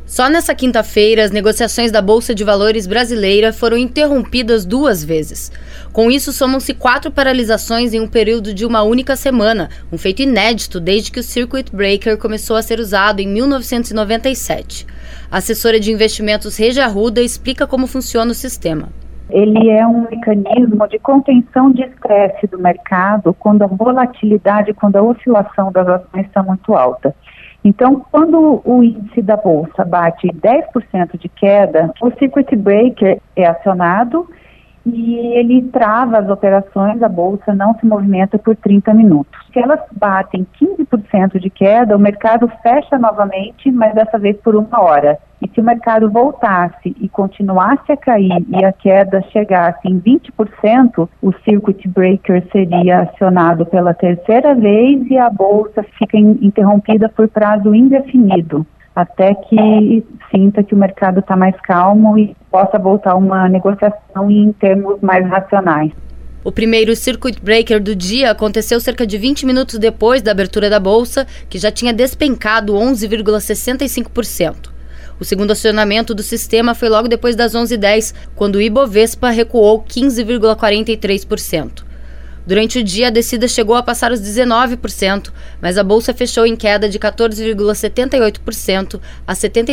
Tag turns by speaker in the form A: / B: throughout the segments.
A: Só nessa quinta-feira, as negociações da Bolsa de Valores brasileira foram interrompidas 2 vezes. Com isso, somam-se 4 paralisações em um período de uma única semana, um feito inédito desde que o Circuit Breaker começou a ser usado em 1997. A assessora de investimentos Regia Arruda explica como funciona o sistema.
B: Ele é um mecanismo de contenção de estresse do mercado quando a volatilidade, quando a oscilação das ações está muito alta. Então, quando o índice da Bolsa bate 10% de queda, o Circuit Breaker é acionado e ele trava as operações, a Bolsa não se movimenta por 30 minutos. Se elas batem 15% de queda, o mercado fecha novamente, mas dessa vez por 1 hora. E se o mercado voltasse e continuasse a cair e a queda chegasse em 20%, o Circuit Breaker seria acionado pela 3ª vez e a Bolsa fica interrompida por prazo indefinido, até que sinta que o mercado está mais calmo e possa voltar uma negociação em termos mais racionais.
A: O primeiro Circuit Breaker do dia aconteceu cerca de 20 minutos depois da abertura da Bolsa, que já tinha despencado 11,65%. O segundo acionamento do sistema foi logo depois das 11h10, quando o Ibovespa recuou 15,43%. Durante o dia, a descida chegou a passar os 19%, mas a Bolsa fechou em queda de 14,78% a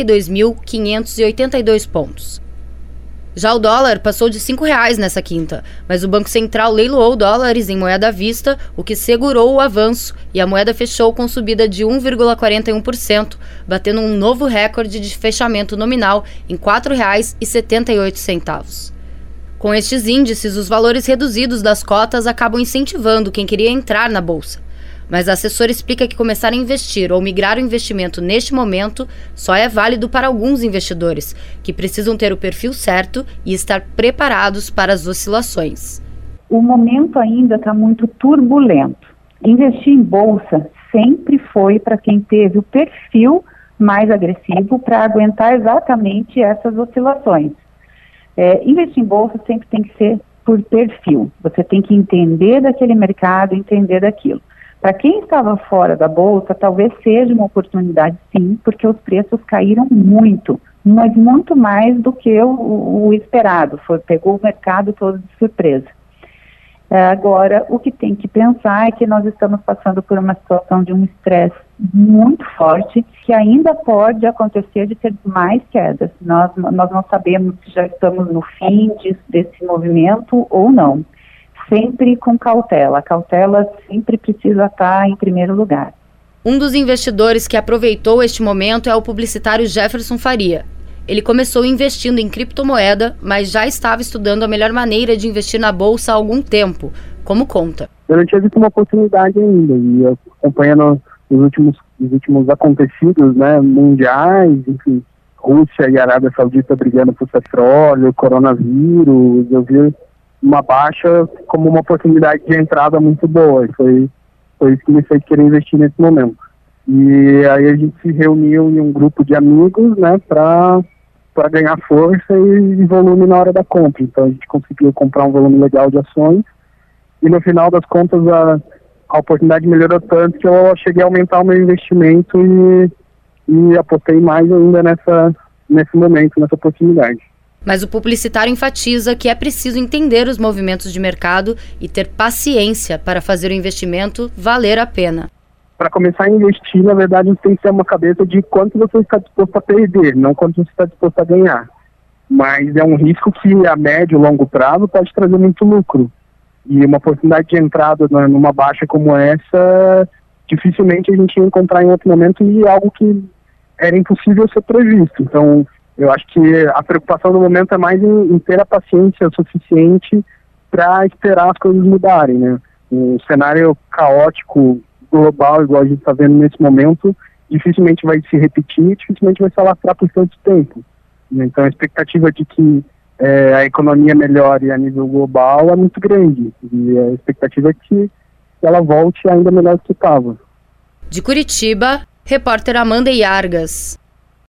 A: 72.582 pontos. Já o dólar passou de R$ 5,00 nessa quinta, mas o Banco Central leiloou dólares em moeda à vista, o que segurou o avanço, e a moeda fechou com subida de 1,41%, batendo um novo recorde de fechamento nominal em R$ 4,78. Com estes índices, os valores reduzidos das cotas acabam incentivando quem queria entrar na Bolsa. Mas a assessora explica que começar a investir ou migrar o investimento neste momento só é válido para alguns investidores, que precisam ter o perfil certo e estar preparados para as oscilações.
B: O momento ainda está muito turbulento. Investir em Bolsa sempre foi para quem teve o perfil mais agressivo para aguentar exatamente essas oscilações. Investir em Bolsa sempre tem que ser por perfil. Você tem que entender daquele mercado, entender daquilo. Para quem estava fora da Bolsa, talvez seja uma oportunidade sim, porque os preços caíram muito, mas muito mais do que o esperado, pegou o mercado todo de surpresa. Agora, o que tem que pensar é que nós estamos passando por uma situação de um estresse muito forte, que ainda pode acontecer de ter mais quedas. Nós não sabemos se já estamos no fim desse movimento ou não. Sempre com cautela. A cautela sempre precisa estar em primeiro lugar.
A: Um dos investidores que aproveitou este momento é o publicitário Jefferson Faria. Ele começou investindo em criptomoeda, mas já estava estudando a melhor maneira de investir na Bolsa há algum tempo, como conta.
C: Eu não tinha visto uma oportunidade ainda, e acompanhando os últimos acontecidos, né, mundiais, enfim, Rússia e Arábia Saudita brigando por petróleo, coronavírus, eu vi uma baixa como uma oportunidade de entrada muito boa. Foi isso que me fez querer investir nesse momento. E aí a gente se reuniu em um grupo de amigos, né, para ganhar força e volume na hora da compra. Então a gente conseguiu comprar um volume legal de ações e no final das contas a oportunidade melhorou tanto que eu cheguei a aumentar o meu investimento e apostei mais ainda nesse momento, nessa oportunidade.
A: Mas o publicitário enfatiza que é preciso entender os movimentos de mercado e ter paciência para fazer o investimento valer a pena.
C: Para começar a investir, na verdade, você tem que ter uma cabeça de quanto você está disposto a perder, não quanto você está disposto a ganhar. Mas é um risco que a médio e longo prazo pode trazer muito lucro. E uma oportunidade de entrada numa baixa como essa, dificilmente a gente ia encontrar em outro momento e algo que era impossível ser previsto. Então, eu acho que a preocupação do momento é mais em ter a paciência suficiente para esperar as coisas mudarem, né? Um cenário caótico, global, igual a gente está vendo nesse momento, dificilmente vai se repetir, dificilmente vai se alastrar por tanto tempo. Então a expectativa de que a economia melhore a nível global é muito grande. E a expectativa é que ela volte ainda melhor do que estava.
A: De Curitiba, repórter Amanda Iargas.